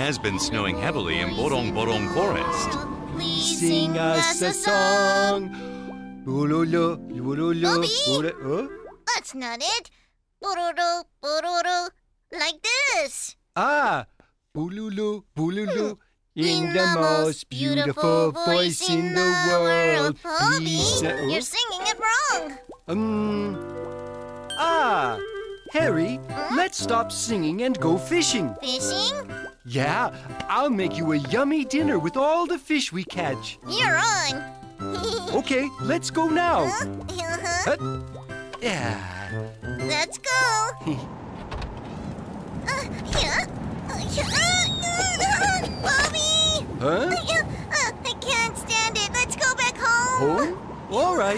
has been snowing heavily in Borong Borong Forest. Please sing us a song. Bobby? That's not it. Bororo, bororo, like this. Ah, bululu, bululu. In the most beautiful voice in the world. Bobby, Please, you're singing it wrong. Harry, let's stop singing and go fishing. Fishing? Yeah, I'll make you a yummy dinner with all the fish we catch. You're on. Okay, let's go now. Uh-huh. Yeah. Let's go. Bobby! Huh? I can't stand it. Let's go back home. Home? All right.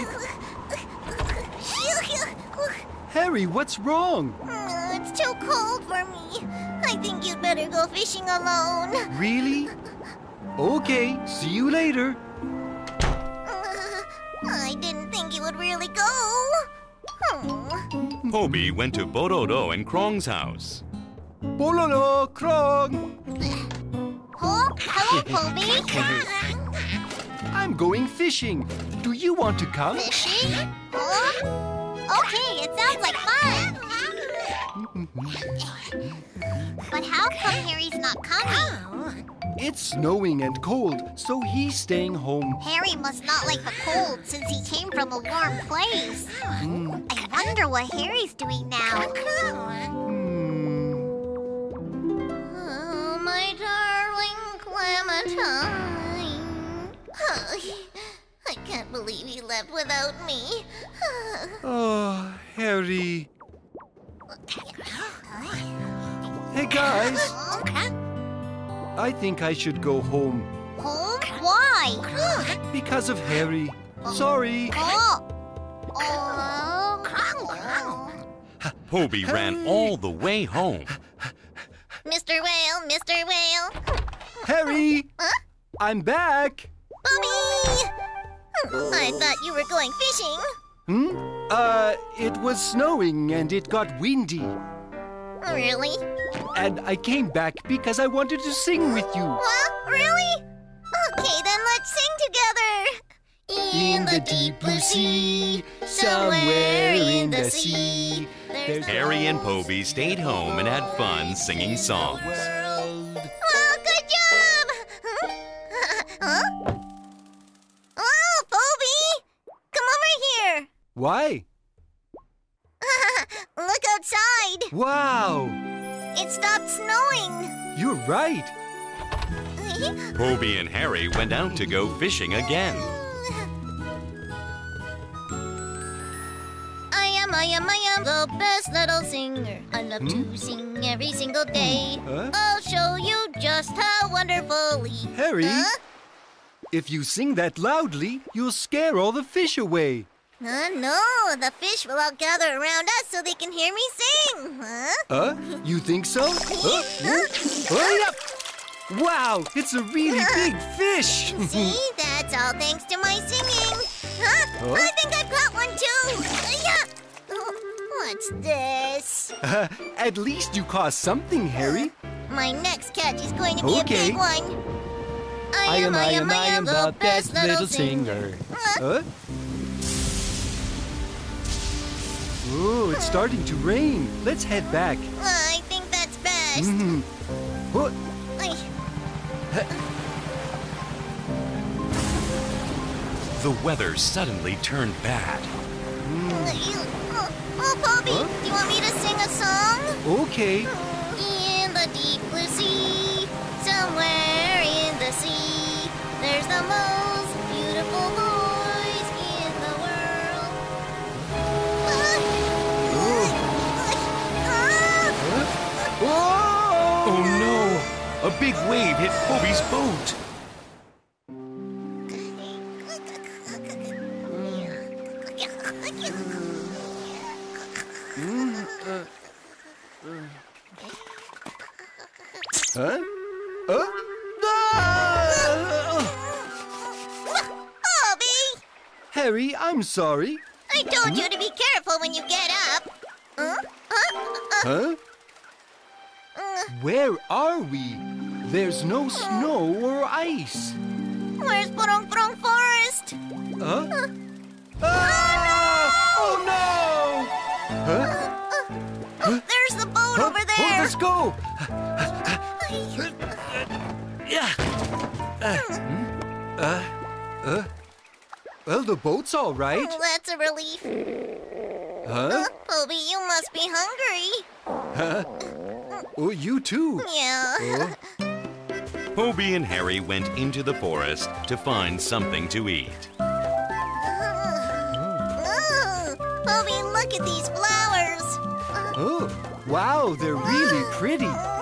Harry, what's wrong? It's too cold for me. I think you'd better go fishing alone. Really? Okay, see you later. I didn't think you would really go. Hobie went to Bororo and Krong's house. Bololo, Krong. Oh, hello, Bobby. I'm going fishing. Do you want to come? Fishing? Okay, it sounds like fun. But how come Harry's not coming? It's snowing and cold, so he's staying home. Harry must not like the cold since he came from a warm place. I wonder what Harry's doing now. Oh, my darling Clementine. I can't believe he left without me. Oh, Harry. Hey, guys. I think I should go home. Home? Why? Because of Harry. Sorry. Hobie ran all the way home. Mr. Whale, Mr. Whale. Harry! I'm back. Bobby! I thought you were going fishing. It was snowing and it got windy. Really? And I came back because I wanted to sing with you. What? Really? Okay, then let's sing together. In the deep blue sea, somewhere in the sea, there's Harry and Hobie stayed home and had fun singing songs. world. Oh, good job! Huh? Oh, Bobby! Come over here. Why? Look outside. Wow! It stopped snowing. You're right. Hobie and Harry went out to go fishing again. I am the best little singer. I love to sing every single day. I'll show you just how wonderfully. Harry? Huh? If you sing that loudly, you'll scare all the fish away. No, the fish will all gather around us so they can hear me sing. Huh? You think so? Hurry up! Wow, it's a really big fish. See, that's all thanks to my singing. Huh? I think I've got one too. Yeah. What's this? At least you caught something, Harry. My next catch is going to be a Okay. big one. I am the best little singer. Huh? Oh, it's starting to rain. Let's head back. I think that's best. What? The weather suddenly turned bad. Oh, Bobby, do you want me to sing a song? Okay. In the deep blue sea, somewhere in the sea, there's the most beautiful voice in the world. Oh! Oh no! A big wave hit Hobie's boat. Huh? Ah! Bobby! Harry, I'm sorry. I told you to be careful when you get up. Huh? Where are we? There's no snow or ice. Where's Purong Purong Forest? Huh? Ah! Oh no! Huh? There's the boat over Oh, there. let's go! Yeah. Well, the boat's all right. Oh, that's a relief. Huh? Poby, you must be hungry. Oh, you too. Yeah. Oh, Hobie and Harry went into the forest to find something to eat. Poby, look at these flowers. oh, wow, they're really pretty.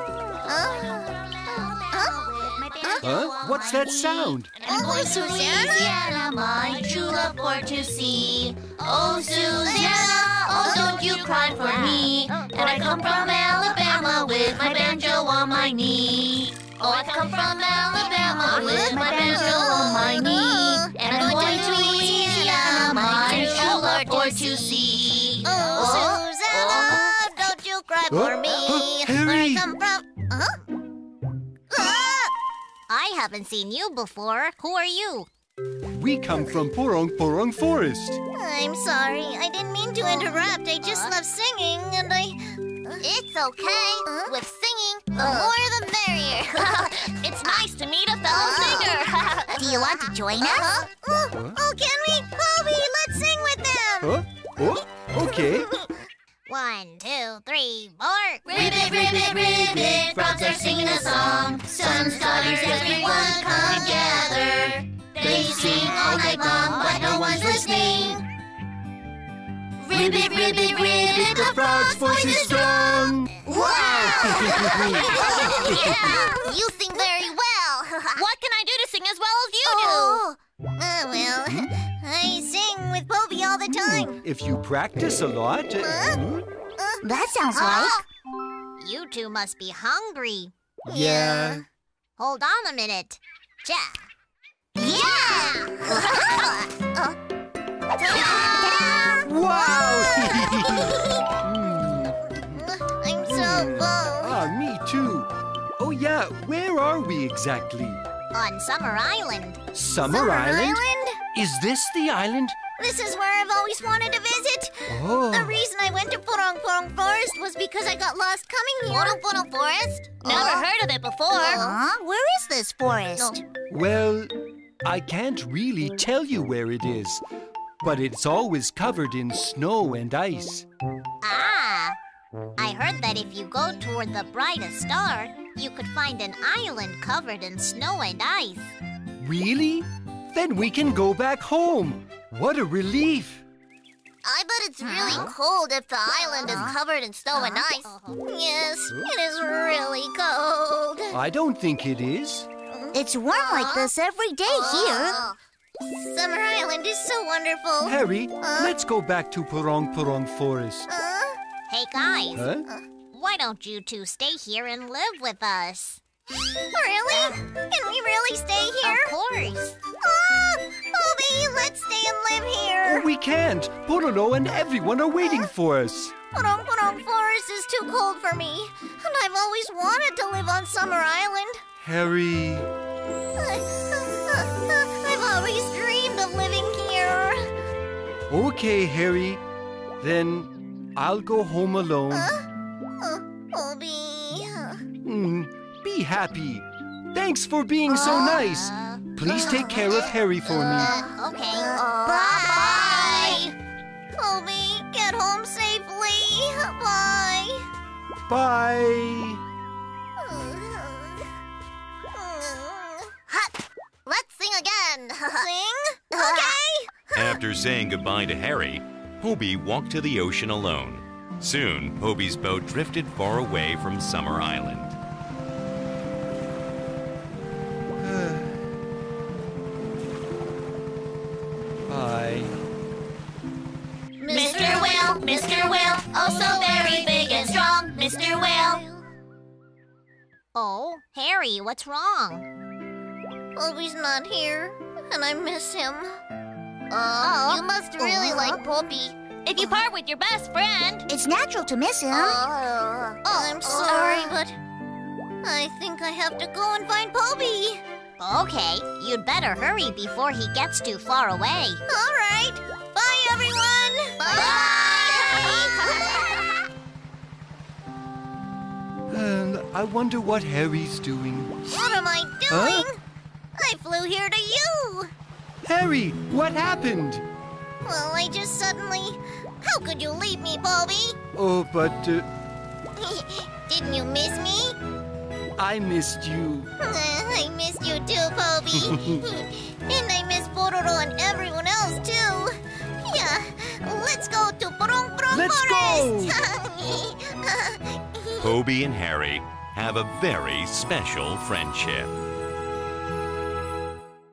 Huh? What's that sound? Oh, Susanna. My true love for to see. Oh, Susanna, oh, don't you cry for me. And I come from Alabama with my banjo on my knee. Oh, I come from Alabama with my banjo on my knee. And I'm going to Louisiana, my true love for to see. Oh, Susanna, don't you cry for me. Harry. Where I come from. Huh? I haven't seen you before. Who are you? We come from Purong Purong Forest. I'm sorry. I didn't mean to interrupt. I just love singing and It's okay. With singing, the more the merrier. It's nice to meet a fellow singer. Do you want to join us? Oh, can we? Poby, let's sing with them. Huh? Oh, okay. 1, 2, 3, 4. Ribbit, ribbit, ribbit, frogs are singing a song. Sons, daughters, everyone come gather. They sing all night long, but no one's listening. Ribbit, ribbit, ribbit, the frog's voice is strong. Wow! You sing very well. What can I do to sing as well as you do? Well, I sing with Poby all the time. If you practice a lot. That sounds like... You two must be hungry. Yeah. Hold on a minute. Yeah! Wow! I'm so full. Me too. Oh, yeah. Where are we exactly? On Summer Island. Summer Island? Is this the island? This is where I've always wanted to visit. Oh. The reason I went to Purong Purong Forest was because I got lost coming here. Purong Purong Forest? Never heard of it before. Where is this forest? Well, I can't really tell you where it is, but it's always covered in snow and ice. Ah! I heard that if you go toward the brightest star, you could find an island covered in snow and ice. Really? Then we can go back home. What a relief. I bet it's really cold if the island is covered in snow and ice. Yes, it is really cold. I don't think it is. It's warm like this every day here. Summer Island is so wonderful. Harry, let's go back to Purong Purong Forest. Hey, guys. Huh? Why don't you two stay here and live with us? Really? Can we really stay here? Of course. Poby, let's stay and live Oh, here. we can't. Porono and everyone are waiting for us. Purong Purong Forest is too cold for me. And I've always wanted to live on Summer Island. Harry. I've always dreamed of living here. Okay, Harry. Then I'll go home alone. Poby. Be happy. Thanks for being so nice. Please take care of Harry for me. Okay. Bye. Poby, get home safely. Bye. Bye. Let's sing again. Sing? Okay. After saying goodbye to Harry, Hobie walked to the ocean alone. Soon, Hobie's boat drifted far away from Summer Island. Bye. Mr. Whale, oh so very big and strong, Mr. Whale. Oh, Harry, what's wrong? Poby's not here, and I miss him. You must really like Poby. If you part with your best friend, It's natural to miss him. I'm sorry, but I think I have to go and find Poby. Okay, you'd better hurry before he gets too far away. All right. Bye, everyone. And I wonder what Harry's doing. What am I doing? I flew here to you. Harry, what happened? Well, I just suddenly... How could you leave me, Poby? Oh, but Didn't you miss me? I missed you. I missed you too, Poby. And I miss Pororo and everyone else too. Yeah, let's go to Porong Porong Let's Forest. Poby and Harry have a very special friendship.